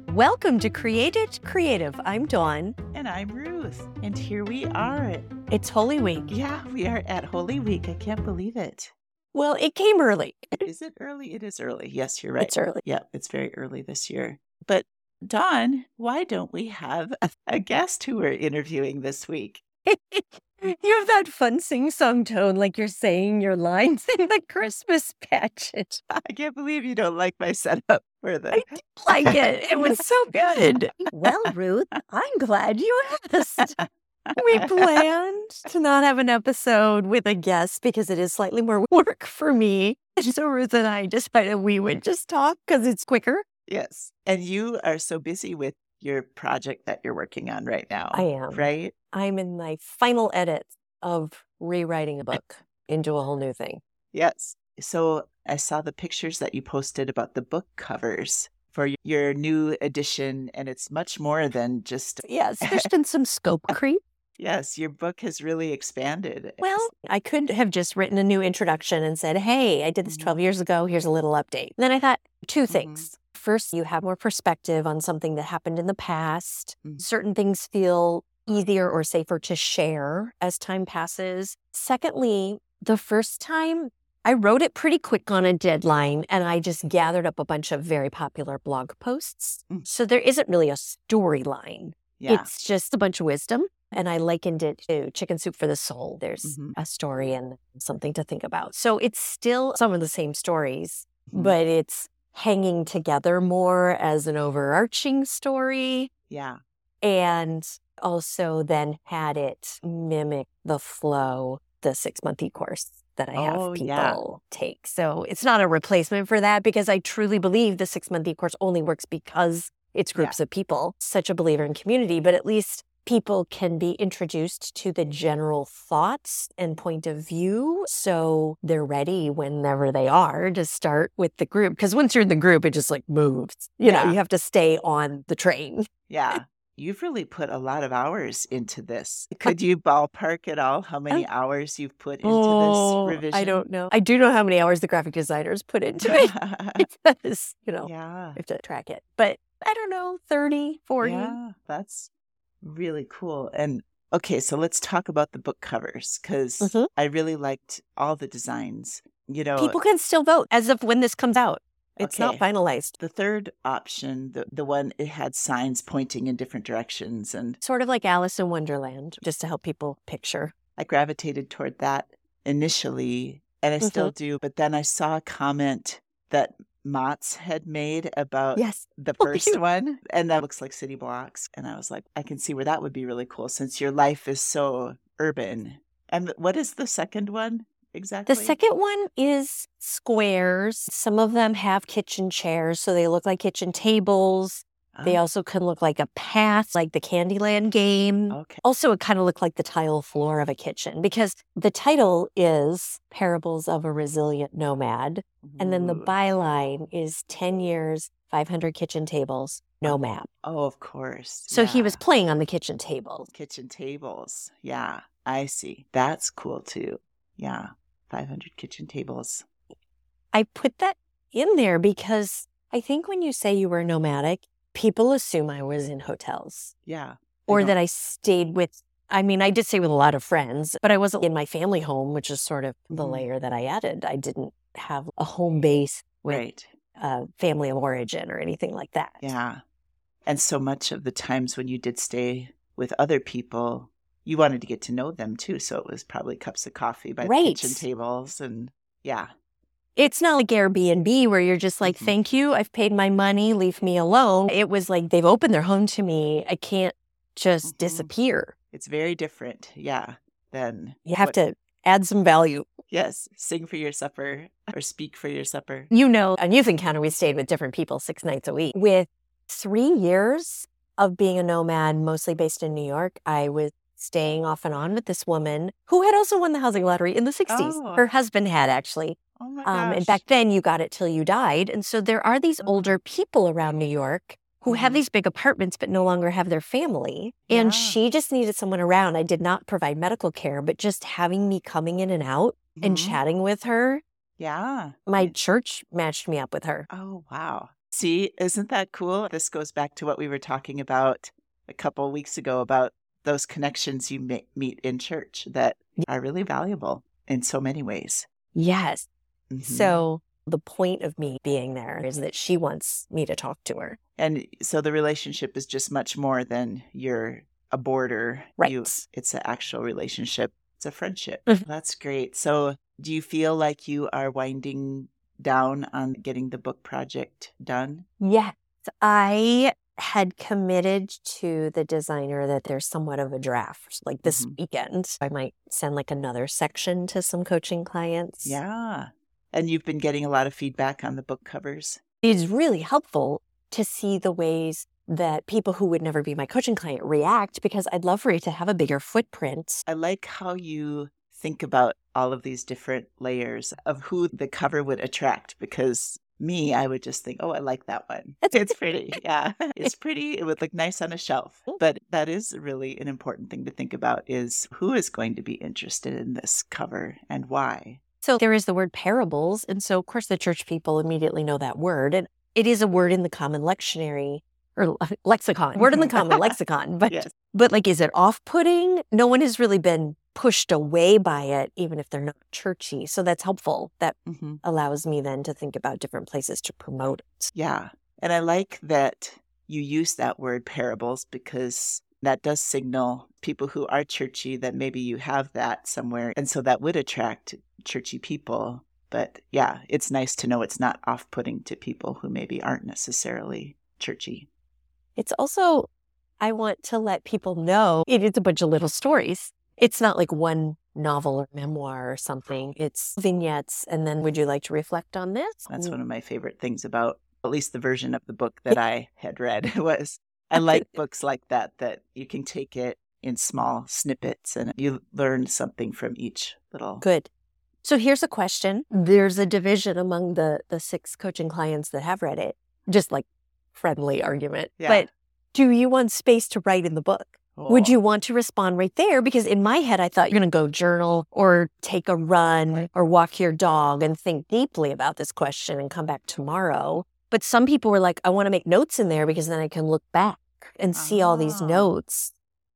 Welcome to Created Creative. I'm Dawn. And I'm Ruth. And here we are. It's Holy Week. Yeah, we are at Holy Week. I can't believe it. Well, it came early. Is it early? It is early. Yes, you're right. It's early. Yeah, it's very early this year. But Dawn, why don't we have a guest who we're interviewing this week? You have that fun sing-song tone like you're saying your lines in the Christmas pageant. I can't believe you don't like my setup for the... I did like it. It was so good. Well, Ruth, I'm glad you asked. We planned to not have an episode with a guest because it is slightly more work for me. So Ruth and I decided we would just talk because it's quicker. Yes. And you are so busy with your project that you're working on right now. I am. Right? I'm in my final edits of rewriting a book into a whole new thing. Yes. So I saw the pictures that you posted about the book covers for your new edition, and it's much more than just... Yes, there's been some scope creep. Yes, your book has really expanded. Well, I could have just written a new introduction and said, hey, I did this 12 years ago. Here's a little update. Then I thought two things. First, you have more perspective on something that happened in the past. Certain things feel easier or safer to share as time passes. Secondly, the first time I wrote it pretty quick on a deadline, and I just gathered up a bunch of very popular blog posts. So there isn't really a storyline. Yeah. It's just a bunch of wisdom. And I likened it to Chicken Soup for the Soul. There's a story and something to think about. So it's still some of the same stories, but it's hanging together more as an overarching story. Yeah. And also then had it mimic the flow, the 6-month e-course that I have people take. So it's not a replacement for that because I truly believe the 6-month e-course only works because it's groups of people. Such a believer in community, but at least people can be introduced to the general thoughts and point of view. So they're ready whenever they are to start with the group. Because once you're in the group, it just like moves. You know, you have to stay on the train. Yeah. You've really put a lot of hours into this. Could you ballpark at all how many hours you've put into this revision? I don't know. I do know how many hours the graphic designers put into it. Because, you know, I have to track it. But I don't know, 30, 40. Yeah, that's really cool. And okay, so let's talk about the book covers because I really liked all the designs. You know, people can still vote as of when this comes out. It's not finalized. The third option, the one, it had signs pointing in different directions and sort of like Alice in Wonderland, just to help people picture. I gravitated toward that initially, and I still do. But then I saw a comment that Mott's had made about the first one, and that looks like city blocks. And I was like, I can see where that would be really cool since your life is so urban. And what is the second one? Exactly. The second one is squares. Some of them have kitchen chairs, so they look like kitchen tables. They also can look like a path, like the Candyland game. Also, it kind of looked like the tile floor of a kitchen because the title is Parables of a Resilient Nomad. And then the byline is 10 years, 500 kitchen tables, no map. Oh, of course. So he was playing on the kitchen tables. Kitchen tables. Yeah, I see. That's cool too. Yeah, 500 kitchen tables. I put that in there because I think when you say you were nomadic, people assume I was in hotels. Yeah. Or that I stayed with, I mean, I did stay with a lot of friends, but I wasn't in my family home, which is sort of the layer that I added. I didn't have a home base with family of origin or anything like that. Yeah. And so much of the times when you did stay with other people, you wanted to get to know them too. So it was probably cups of coffee by the kitchen tables and It's not like Airbnb where you're just like, thank you, I've paid my money, leave me alone. It was like, they've opened their home to me. I can't just disappear. It's very different. Yeah. Then you have to add some value. Yes. Sing for your supper or speak for your supper. You know, on Youth Encounter, we stayed with different people 6 nights a week. With 3 years of being a nomad, mostly based in New York, I was staying off and on with this woman who had also won the housing lottery in the 60s. Her husband had actually. Oh my gosh. And back then you got it till you died. And so there are these older people around New York who have these big apartments but no longer have their family. And she just needed someone around. I did not provide medical care, but just having me coming in and out and chatting with her. Yeah. My church matched me up with her. Oh, wow. See, isn't that cool? This goes back to what we were talking about a couple of weeks ago about those connections you meet in church that are really valuable in so many ways. Yes. Mm-hmm. So the point of me being there is that she wants me to talk to her. And so the relationship is just much more than you're a boarder. Right. It's an actual relationship. It's a friendship. Mm-hmm. That's great. So do you feel like you are winding down on getting the book project done? Yes. I had committed to the designer that there's somewhat of a draft. Like this weekend, I might send like another section to some coaching clients. Yeah. And you've been getting a lot of feedback on the book covers. It's really helpful to see the ways that people who would never be my coaching client react, because I'd love for it to have a bigger footprint. I like how you think about all of these different layers of who the cover would attract, because I would just think, oh, I like that one. It's pretty. Yeah, it's pretty. It would look nice on a shelf. But that is really an important thing to think about, is who is going to be interested in this cover and why. So there is the word parables. And so, of course, the church people immediately know that word. And it is a word in the common lectionary or lexicon, word in the common lexicon. But, yes. But like, is it off-putting? No one has really been pushed away by it, even if they're not churchy. So that's helpful. That allows me then to think about different places to promote it. Yeah. And I like that you use that word parables, because that does signal people who are churchy that maybe you have that somewhere. And so that would attract churchy people. But yeah, it's nice to know it's not off-putting to people who maybe aren't necessarily churchy. It's also, I want to let people know it is a bunch of little stories. It's not like one novel or memoir or something. It's vignettes. And then, would you like to reflect on this? That's one of my favorite things about at least the version of the book that I had read was I like books like that you can take it in small snippets and you learn something from each little. Good. So here's a question. There's a division among the 6 coaching clients that have read it, just like friendly argument. Yeah. But do you want space to write in the book? Oh. Would you want to respond right there? Because in my head, I thought you're going to go journal or take a run or walk your dog and think deeply about this question and come back tomorrow. But some people were like, I want to make notes in there because then I can look back and see all these notes.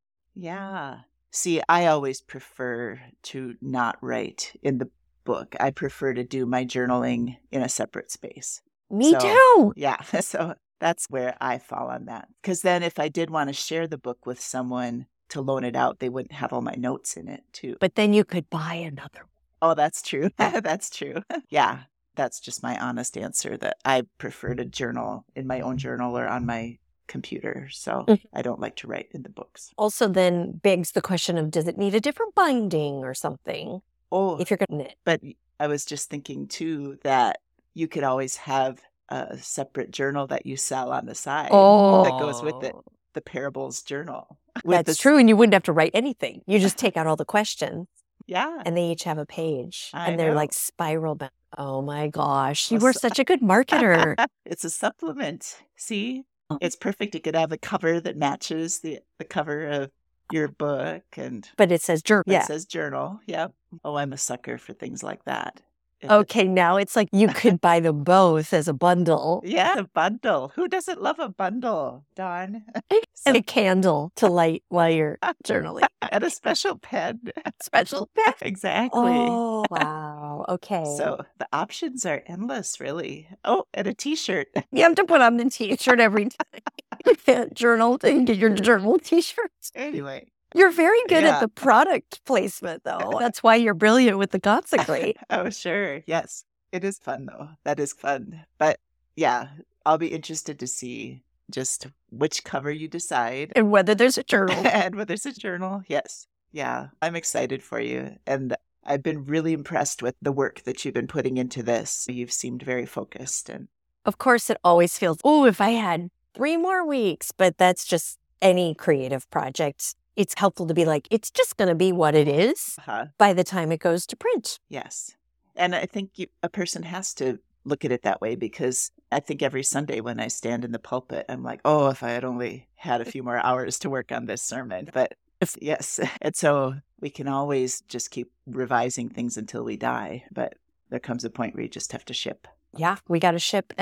Yeah. See, I always prefer to not write in the book. I prefer to do my journaling in a separate space. Me too. Yeah. So that's where I fall on that. Because then if I did want to share the book with someone to loan it out, they wouldn't have all my notes in it too. But then you could buy another one. Oh, that's true. That's true. Yeah. That's just my honest answer, that I prefer to journal in my own journal or on my computer. So I don't like to write in the books. Also then begs the question of, does it need a different binding or something? Oh, if you're going to knit. But I was just thinking too that you could always have a separate journal that you sell on the side that goes with it. The Parables journal. That's true. And you wouldn't have to write anything. You just take out all the questions. Yeah. And they each have a page. And they're like spiral bound. Oh my gosh. You were such a good marketer. It's a supplement. See? It's perfect. You could have a cover that matches the cover of your book. But it says journal. It says journal. Yep. Oh, I'm a sucker for things like that. Okay, now it's like you could buy them both as a bundle. Yeah, a bundle. Who doesn't love a bundle, Dawn? And a candle to light while you're journaling. And a special pen. Special pen. Exactly. Oh, wow. Okay. So the options are endless, really. Oh, and a T-shirt. You have to put on the T-shirt every time. Journal, get your journal T-shirts. Anyway. You're very good at the product placement, though. That's why you're brilliant with the Consecrate. Oh, sure. Yes. It is fun, though. That is fun. But yeah, I'll be interested to see just which cover you decide. And whether there's a journal. And whether there's a journal. Yes. Yeah. I'm excited for you. And I've been really impressed with the work that you've been putting into this. You've seemed very focused. And of course, it always feels, if I had 3 more weeks. But that's just any creative project. It's helpful to be like, it's just going to be what it is by the time it goes to print. Yes. And I think a person has to look at it that way, because I think every Sunday when I stand in the pulpit, I'm like, if I had only had a few more hours to work on this sermon. But yes. And so we can always just keep revising things until we die. But there comes a point where you just have to ship. Yeah, we got to ship. And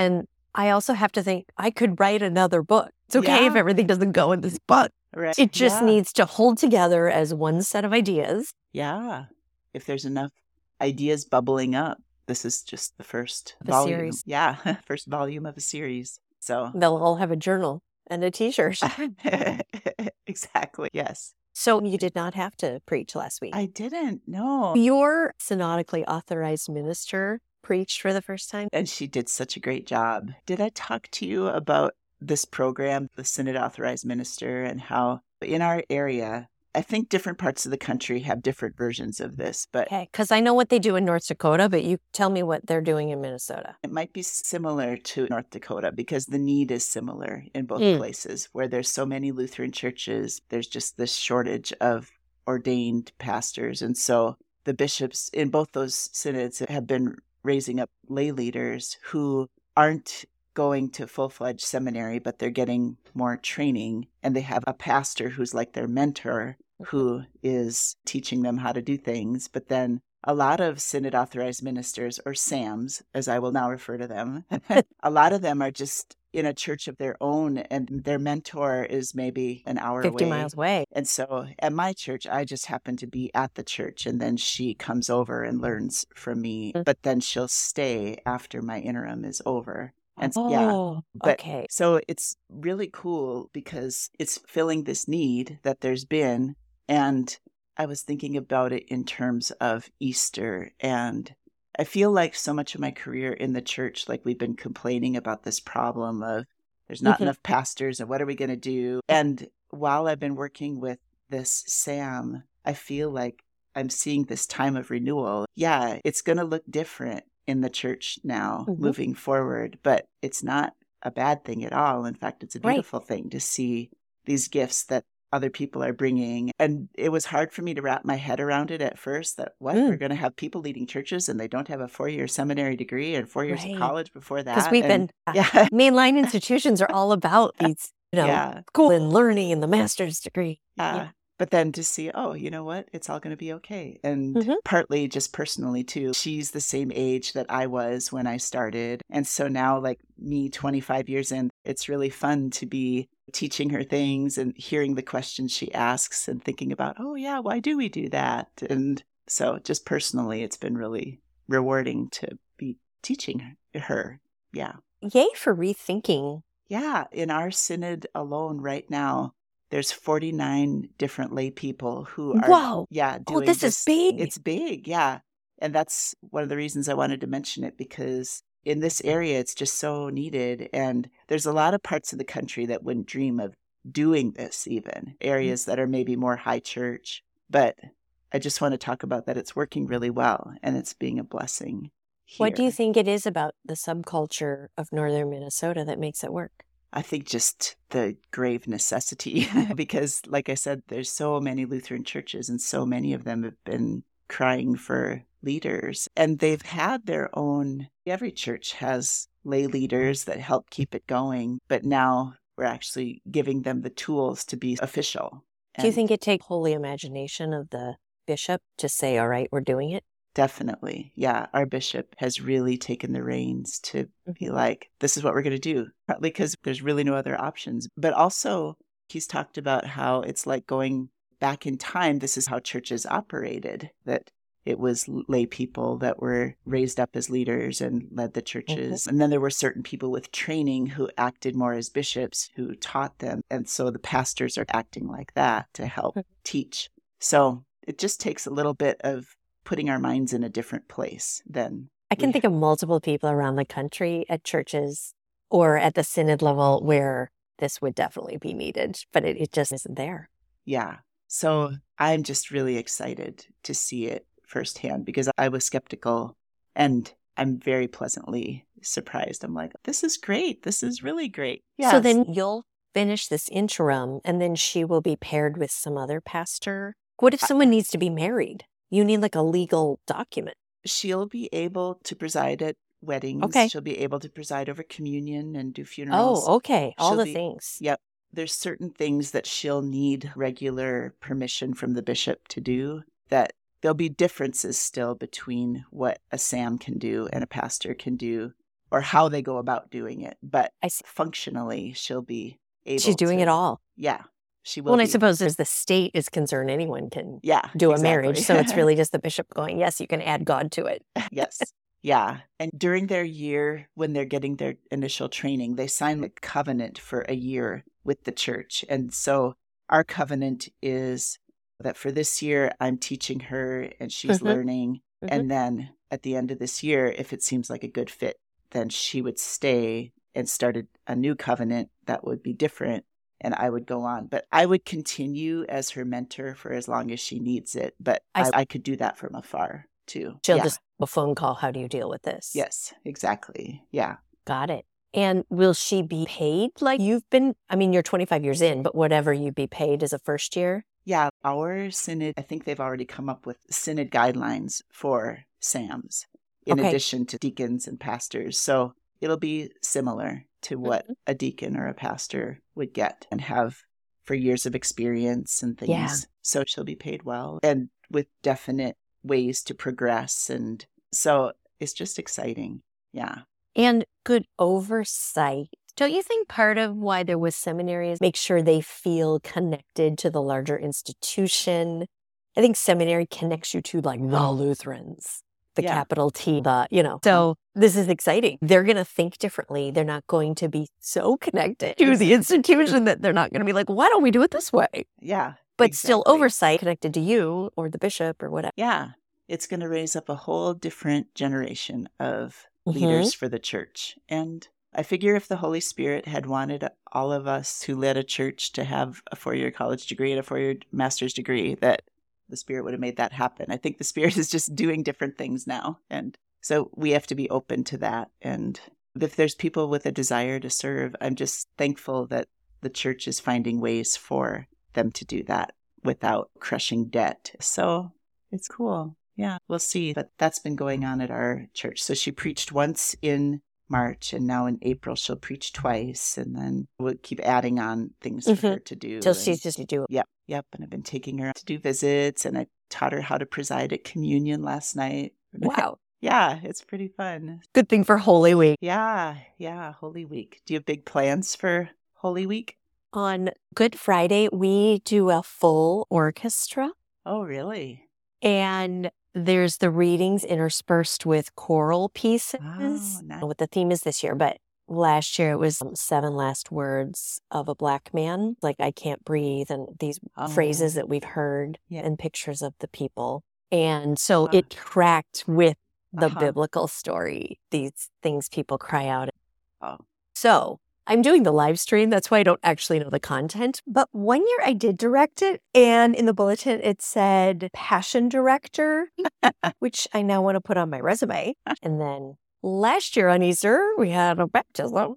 I also have to think I could write another book. It's okay if everything doesn't go in this book. Right. It just needs to hold together as one set of ideas. Yeah. If there's enough ideas bubbling up, this is just the first volume. Series. Yeah. First volume of a series. So they'll all have a journal and a t-shirt. Exactly. Yes. So you did not have to preach last week. I didn't. No. Your synodically authorized minister preached for the first time. And she did such a great job. Did I talk to you about this program, the Synod Authorized Minister, and how in our area, I think different parts of the country have different versions of this, but okay, because I know what they do in North Dakota, but you tell me what they're doing in Minnesota. It might be similar to North Dakota because the need is similar in both places where there's so many Lutheran churches. There's just this shortage of ordained pastors. And so the bishops in both those synods have been raising up lay leaders who aren't going to full-fledged seminary, but they're getting more training, and they have a pastor who's like their mentor who is teaching them how to do things. But then a lot of Synod authorized ministers, or SAMs, as I will now refer to them, a lot of them are just in a church of their own, and their mentor is maybe an hour 50 away. miles away. And so at my church, I just happen to be at the church, and then she comes over and learns from me, but then she'll stay after my interim is over. And okay. So it's really cool because it's filling this need that there's been. And I was thinking about it in terms of Easter. And I feel like so much of my career in the church, like we've been complaining about this problem of there's not enough pastors and what are we going to do? And while I've been working with this SAM, I feel like I'm seeing this time of renewal. Yeah, it's going to look different in the church now moving forward, but it's not a bad thing at all. In fact, it's a beautiful thing to see these gifts that other people are bringing. And it was hard for me to wrap my head around it at first, that we're going to have people leading churches and they don't have a 4-year seminary degree and 4 years of college before that. Because we've been, mainline institutions are all about these, school and learning and the master's degree. But then to see, oh, you know what? It's all going to be okay. And partly just personally, too. She's the same age that I was when I started. And so now, like me, 25 years in, it's really fun to be teaching her things and hearing the questions she asks and thinking about, oh, yeah, why do we do that? And so just personally, it's been really rewarding to be teaching her. Yeah. Yay for rethinking. Yeah. In our synod alone right now, there's 49 different lay people who are, doing this is big. It's big, yeah. And that's one of the reasons I wanted to mention it, because in this area, it's just so needed. And there's a lot of parts of the country that wouldn't dream of doing this, even areas that are maybe more high church. But I just want to talk about that it's working really well and it's being a blessing here. What do you think it is about the subculture of northern Minnesota that makes it work? I think just the grave necessity, because like I said, there's so many Lutheran churches and so many of them have been crying for leaders, and they've had their own, every church has lay leaders that help keep it going, but now we're actually giving them the tools to be official. Do you think it takes holy imagination of the bishop to say, all right, we're doing it? Definitely. Yeah. Our bishop has really taken the reins to be like, this is what we're going to do. Partly because there's really no other options. But also, he's talked about how it's like going back in time. This is how churches operated, that it was lay people that were raised up as leaders and led the churches. And then there were certain people with training who acted more as bishops who taught them. And so the pastors are acting like that to help teach. So it just takes a little bit of putting our minds in a different place than I can think of multiple people around the country at churches or at the synod level where this would definitely be needed, but it just isn't there. Yeah. So I'm just really excited to see it firsthand because I was skeptical and I'm very pleasantly surprised. I'm like, this is great. This is really great. Yes. So then you'll finish this interim and then she will be paired with some other pastor. What if someone needs to be married? You need like a legal document. She'll be able to preside at weddings. Okay. She'll be able to preside over communion and do funerals. Oh, okay. All the things. Yep. There's certain things that she'll need regular permission from the bishop to do, that there'll be differences still between what a SAM can do and a pastor can do. or how they go about doing it. But functionally, she'll be able She's doing it all. Yeah, she will. Well, and I suppose as the state is concerned, anyone can do a marriage. So it's really just the bishop going, yes, you can add God to it. Yes. Yeah. And during their year, when they're getting their initial training, they sign a covenant for a year with the church. And so our covenant is that for this year, I'm teaching her and she's learning. And then at the end of this year, if it seems like a good fit, then she would stay and start a new covenant that would be different. And I would go on. But I would continue as her mentor for as long as she needs it. But I could do that from afar too. She'll just a phone call. How do you deal with this? Yes, exactly. Yeah. Got it. And will she be paid like you've been? I mean, you're 25 years in, but whatever you'd be paid as a first year? Yeah. Our synod, I think they've already come up with synod guidelines for SAMs in addition to deacons and pastors. So it'll be similar to what a deacon or a pastor would get and have for years of experience and things. Yeah. So she'll be paid well and with definite ways to progress. And so it's just exciting. Yeah. And good oversight. Don't you think part of why there was seminary is make sure they feel connected to the larger institution? I think seminary connects you to like the Lutherans, the capital T, So this is exciting. They're going to think differently. They're not going to be so connected to the institution that they're not going to be like, why don't we do it this way? Yeah. But still oversight connected to you or the bishop or whatever. Yeah. It's going to raise up a whole different generation of leaders for the church. And I figure if the Holy Spirit had wanted all of us who led a church to have a 4-year college degree and a 4-year master's degree, that the Spirit would have made that happen. I think the Spirit is just doing different things now. And so we have to be open to that. And if there's people with a desire to serve, I'm just thankful that the church is finding ways for them to do that without crushing debt. So it's cool. Yeah, we'll see. But that's been going on at our church. So she preached once in March, and now in April she'll preach twice, and then we'll keep adding on things for her to do. Till she's just to do it. Yep. And I've been taking her to do visits, and I taught her how to preside at communion last night. Wow. Yeah, it's pretty fun. Good thing for Holy Week. Yeah, Holy Week. Do you have big plans for Holy Week? On Good Friday, we do a full orchestra. Oh, really? And there's the readings interspersed with choral pieces. Oh, nice. What the theme is this year, but last year it was 7 last words of a Black man, like I can't breathe, and these phrases that we've heard and pictures of the people. And so it tracked with the biblical story, these things people cry out. So I'm doing the live stream. That's why I don't actually know the content. But one year I did direct it. And in the bulletin, it said passion director, which I now want to put on my resume. And then last year on Easter, we had a baptism.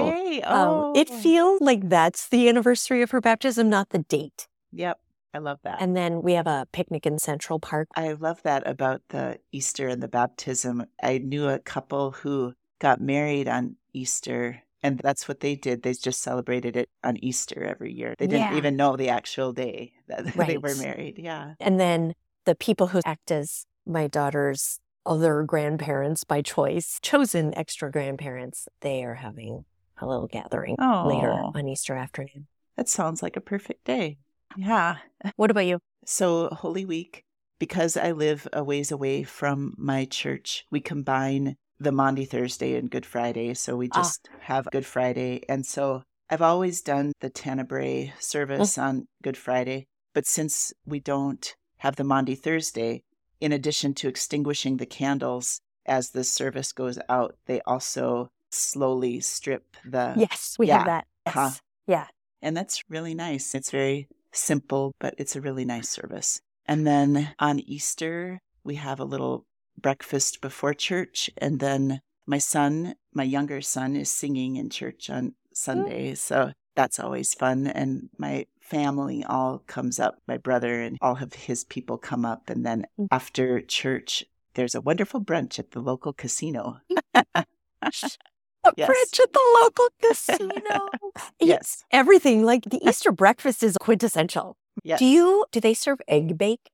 It feels like that's the anniversary of her baptism, not the date. Yep. I love that. And then we have a picnic in Central Park. I love that about the Easter and the baptism. I knew a couple who got married on Easter. And that's what they did. They just celebrated it on Easter every year. They didn't even know the actual day that they were married. Yeah. And then the people who act as my daughter's other grandparents by choice, chosen extra grandparents, they are having a little gathering later on Easter afternoon. That sounds like a perfect day. Yeah. What about you? So Holy Week, because I live a ways away from my church, we combine the Maundy Thursday and Good Friday. So we just have Good Friday. And so I've always done the Tenebrae service on Good Friday. But since we don't have the Maundy Thursday, in addition to extinguishing the candles as the service goes out, they also slowly strip the... Yes, we have that. Yes. Yeah. And that's really nice. It's very simple, but it's a really nice service. And then on Easter, we have a little breakfast before church, and then my younger son is singing in church on Sunday, so that's always fun. And my family all comes up, my brother and all of his people come up, and then after church there's a wonderful brunch at the local casino. Brunch at the local casino. Yes, everything, like the Easter breakfast is quintessential. Yes. Do they serve egg bake?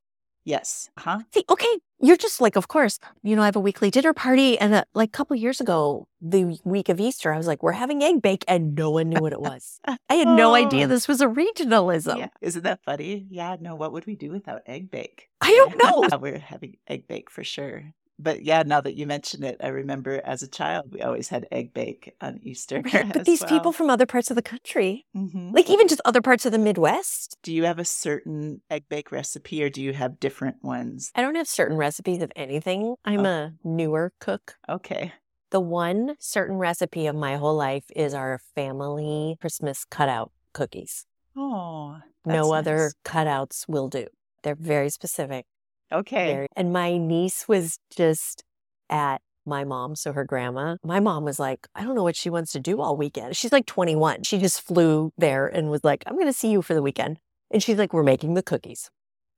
Yes. See, okay, you're just like, of course, I have a weekly dinner party. And like a couple years ago, the week of Easter, I was like, we're having egg bake. And no one knew what it was. I had no idea this was a regionalism. Yeah. Isn't that funny? Yeah, no, what would we do without egg bake? I don't know. We're having egg bake for sure. But yeah, now that you mention it, I remember as a child, we always had egg bake on Easter. Right, but these people from other parts of the country, like even just other parts of the Midwest. Do you have a certain egg bake recipe or do you have different ones? I don't have certain recipes of anything. I'm a newer cook. Okay. The one certain recipe of my whole life is our family Christmas cutout cookies. Oh, no other cutouts will do. They're very specific. Okay. And my niece was just at my mom, so her grandma. My mom was like, I don't know what she wants to do all weekend. She's like 21. She just flew there and was like, I'm going to see you for the weekend. And she's like, we're making the cookies.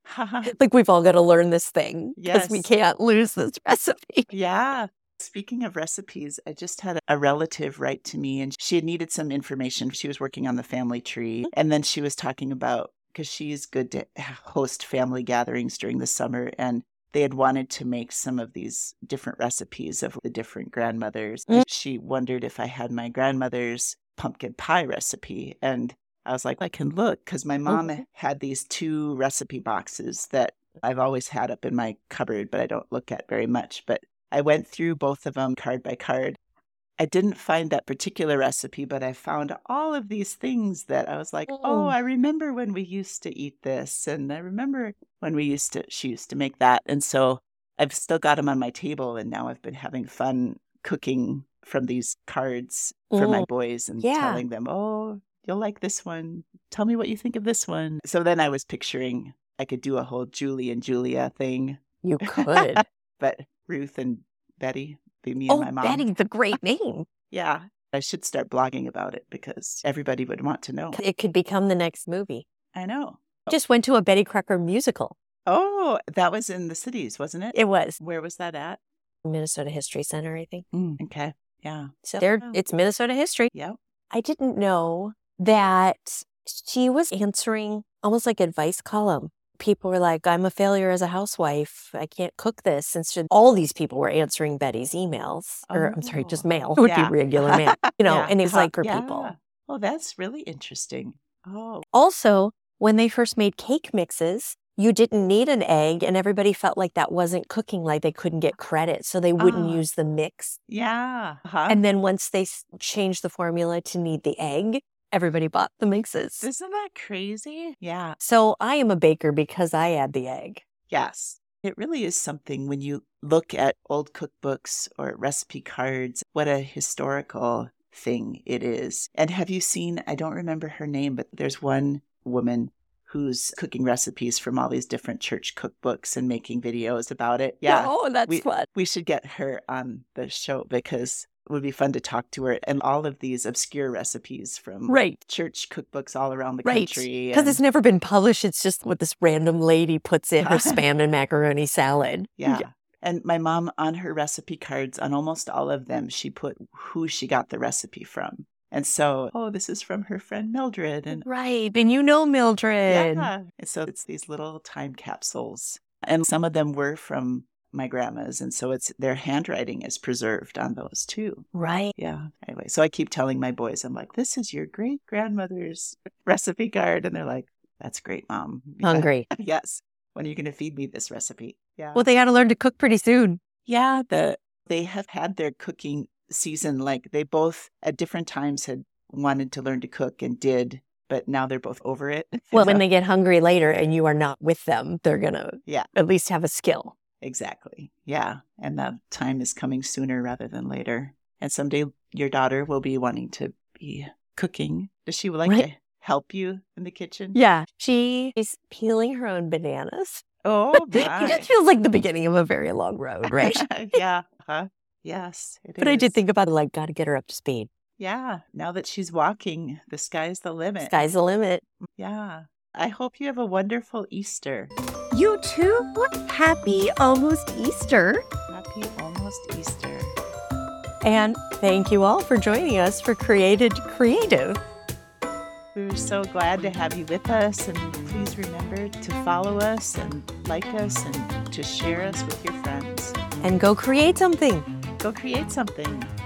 Like, we've all got to learn this thing because we can't lose this recipe. Yeah. Speaking of recipes, I just had a relative write to me and she had needed some information. She was working on the family tree. And then she was talking about, because she's good to host family gatherings during the summer. And they had wanted to make some of these different recipes of the different grandmothers. She wondered if I had my grandmother's pumpkin pie recipe. And I was like, I can look, because my mom had these 2 recipe boxes that I've always had up in my cupboard, but I don't look at very much. But I went through both of them card by card. I didn't find that particular recipe, but I found all of these things that I was like, oh, I remember when we used to eat this. And I remember when she used to make that. And so I've still got them on my table. And now I've been having fun cooking from these cards for my boys and telling them, oh, you'll like this one. Tell me what you think of this one. So then I was picturing I could do a whole Julie and Julia thing. You could. But Ruth and Betty. Be me and my mom. Betty's a great name. Yeah. I should start blogging about it because everybody would want to know. It could become the next movie. I know. Just went to a Betty Crocker musical. Oh, that was in the cities, wasn't it? It was. Where was that at? Minnesota History Center, I think. Okay. Yeah. So it's Minnesota history. Yeah. I didn't know that she was answering almost like advice column. People were like, I'm a failure as a housewife. I can't cook this. And so all these people were answering Betty's emails. Or, I'm sorry, just mail. It would be regular mail. And it's like for people. Oh, that's really interesting. Oh. Also, when they first made cake mixes, you didn't need an egg. And everybody felt like that wasn't cooking, like they couldn't get credit. So they wouldn't use the mix. Yeah. And then once they changed the formula to need the egg, everybody bought the mixes. Isn't that crazy? Yeah. So I am a baker because I add the egg. Yes. It really is something when you look at old cookbooks or recipe cards, what a historical thing it is. And have you seen, I don't remember her name, but there's one woman who's cooking recipes from all these different church cookbooks and making videos about it. Yeah. Oh, that's fun. We should get her on the show because it would be fun to talk to her, and all of these obscure recipes from church cookbooks all around the country. Because it's never been published. It's just what this random lady puts in her spam and macaroni salad. Yeah. And my mom, on her recipe cards, on almost all of them, she put who she got the recipe from. And so, this is from her friend Mildred. And right. And you know Mildred. Yeah. And so it's these little time capsules. And some of them were from my grandma's, and so their handwriting is preserved on those too. Right. Yeah. Anyway, so I keep telling my boys, I'm like, this is your great grandmother's recipe card, and they're like, that's great, Mom. Hungry. Yes. When are you going to feed me this recipe? Yeah. Well, they got to learn to cook pretty soon. Yeah. They have had their cooking season, like they both at different times had wanted to learn to cook and did, but now they're both over it. Well, when they get hungry later and you are not with them, they're going to at least have a skill. Exactly. Yeah. And that time is coming sooner rather than later. And someday your daughter will be wanting to be cooking. Does she like to help you in the kitchen? Yeah. She is peeling her own bananas. Oh, my. It just feels like the beginning of a very long road, right? Yeah. Yes, it is. But I did think about it, got to get her up to speed. Yeah. Now that she's walking, the sky's the limit. Sky's the limit. Yeah. I hope you have a wonderful Easter. You too? Happy almost Easter. Happy almost Easter. And thank you all for joining us for Created Creative. We're so glad to have you with us, and please remember to follow us and like us and to share us with your friends. And go create something. Go create something.